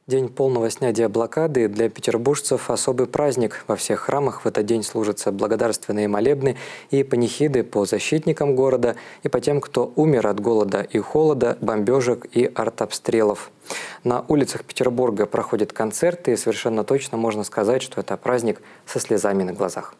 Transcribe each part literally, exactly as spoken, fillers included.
День полного снятия блокады для петербуржцев – особый праздник. Во всех храмах в этот день служатся благодарственные молебны и панихиды по защитникам города и по тем, кто умер от голода и холода, бомбежек и артобстрелов. На улицах Петербурга проходят концерты, и совершенно точно можно сказать, что это праздник со слезами на глазах.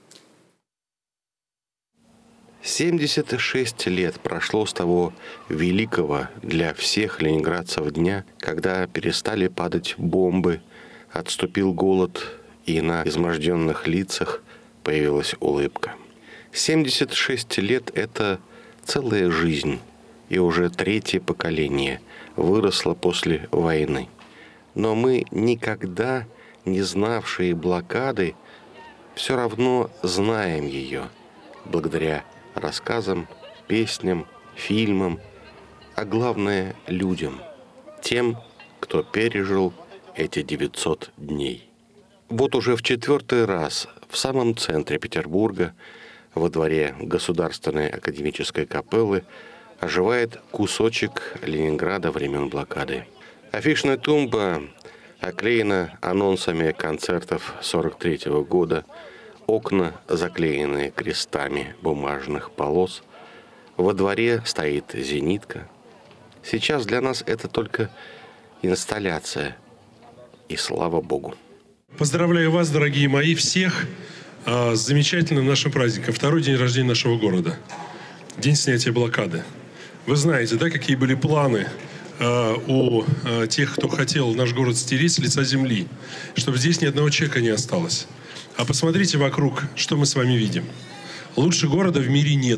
семьдесят шесть лет прошло с того великого для всех ленинградцев дня, когда перестали падать бомбы, отступил голод, и на изможденных лицах появилась улыбка. семьдесят шесть лет – это целая жизнь, и уже третье поколение выросло после войны. Но мы, никогда не знавшие блокады, все равно знаем ее благодаря рассказам, песням, фильмам, а главное – людям, тем, кто пережил эти девятьсот дней. Вот уже в четвертый раз в самом центре Петербурга, во дворе Государственной академической капеллы, оживает кусочек Ленинграда времен блокады. Афишная тумба оклеена анонсами концертов сорок третьего года, окна заклеенные крестами бумажных полос. Во дворе стоит зенитка. Сейчас для нас это только инсталляция. И слава Богу. Поздравляю вас, дорогие мои, всех с замечательным нашим праздником. Второй день рождения нашего города. День снятия блокады. Вы знаете, да, какие были планы у тех, кто хотел наш город стереть с лица земли, чтобы здесь ни одного человека не осталось. А посмотрите вокруг, что мы с вами видим. Лучше города в мире нет.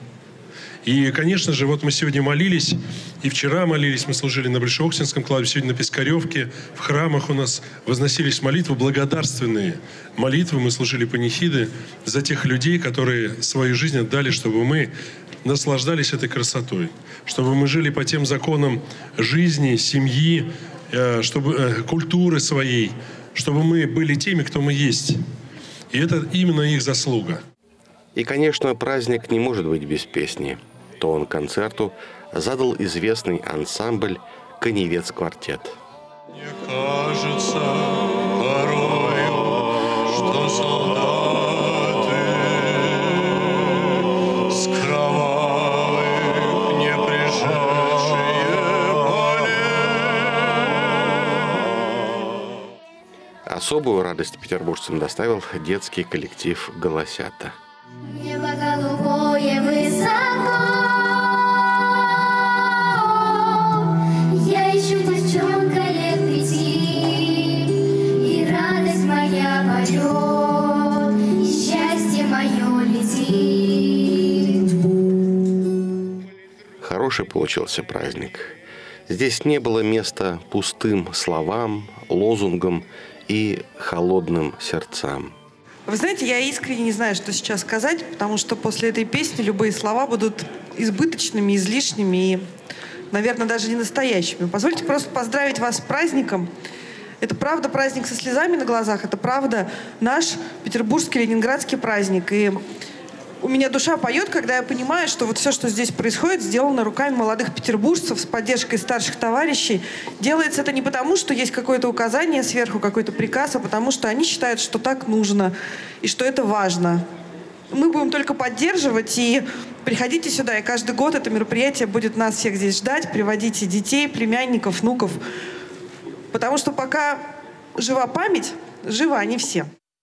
И, конечно же, вот мы сегодня молились, и вчера молились, мы служили на Большеоксинском кладбище, сегодня на Пискаревке, в храмах у нас возносились молитвы, благодарственные молитвы, мы служили панихиды за тех людей, которые свою жизнь отдали, чтобы мы наслаждались этой красотой, чтобы мы жили по тем законам жизни, семьи, чтобы, культуры своей, чтобы мы были теми, кто мы есть. И это именно их заслуга. И, конечно, праздник не может быть без песни. Тон концерту задал известный ансамбль «Коневец-квартет». Мне кажется порою, что солдаты с кровавых не пришедшие полей. Особую радость петербуржцам доставил детский коллектив «Голосята». Небо голубое высоко, я ищу девчонка лет пяти, и радость моя поет, и счастье мое летит. Хороший получился праздник. Здесь не было места пустым словам, лозунгам и холодным сердцам. Вы знаете, я искренне не знаю, что сейчас сказать, потому что после этой песни любые слова будут избыточными, излишними и, наверное, даже не настоящими. Позвольте просто поздравить вас с праздником. Это правда праздник со слезами на глазах, это правда наш петербургский, ленинградский праздник. И у меня душа поет, когда я понимаю, что вот все, что здесь происходит, сделано руками молодых петербуржцев с поддержкой старших товарищей. Делается это не потому, что есть какое-то указание сверху, какой-то приказ, а потому что они считают, что так нужно и что это важно. Мы будем только поддерживать, и приходите сюда, и каждый год это мероприятие будет нас всех здесь ждать. Приводите детей, племянников, внуков, потому что пока жива память, живы они все.